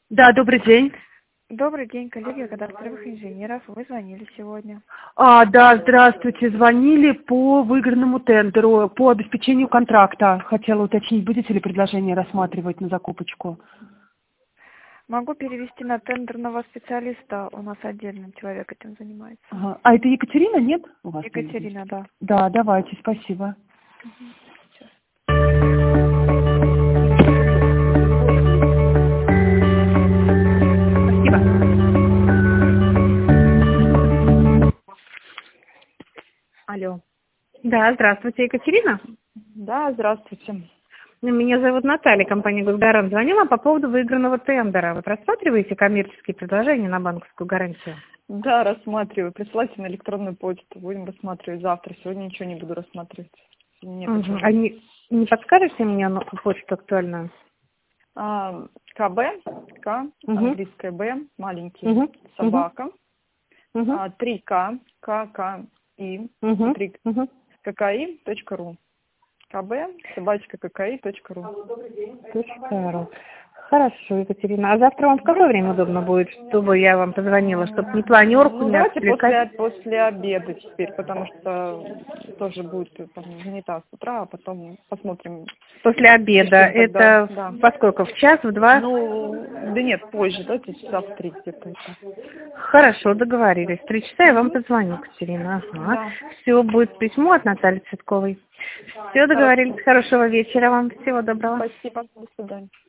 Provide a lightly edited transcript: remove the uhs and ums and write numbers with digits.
Да, добрый день. Добрый день, коллеги кадастровых инженеров. Вы звонили сегодня. Да, здравствуйте. Звонили по выигранному тендеру, по обеспечению контракта. Хотела уточнить, будете ли предложение рассматривать на закупочку? Могу перевести на тендерного специалиста. У нас отдельный человек этим занимается. Ага. А это Екатерина, нет? У вас там есть? Екатерина, да. Да, давайте, спасибо. Сейчас. Спасибо. Алло. Да, здравствуйте, Екатерина. Да, здравствуйте. Меня зовут Наталья, компания «Госгарант». Звонила по поводу выигранного тендера. Вот рассматриваете коммерческие предложения на банковскую гарантию? Да, рассматриваю. Присылайте на электронную почту. Будем рассматривать завтра. Сегодня ничего не буду рассматривать. Нет, А не подскажете мне почту актуальную? КБ, К, английское Б, маленький, собака, 3К, ККИ, 3 ККИ.ру. КБ, собачка ККИ.ру. Хорошо, Екатерина. А завтра вам в какое время удобно будет, чтобы я вам позвонила, чтобы не планерку, не Давайте отвлекать? после обеда теперь, потому что тоже будет там занята с утра, а потом посмотрим. После обеда. Это Да. во сколько? В час, в два? Да нет, позже, давайте часа в 3 где-то. Хорошо, договорились. В 3 часа я вам позвоню, Екатерина. Ага. Да. Все, будет письмо от Натальи Цветковой. Все, договорились. Хорошего вечера вам. Всего доброго. Спасибо, до свидания.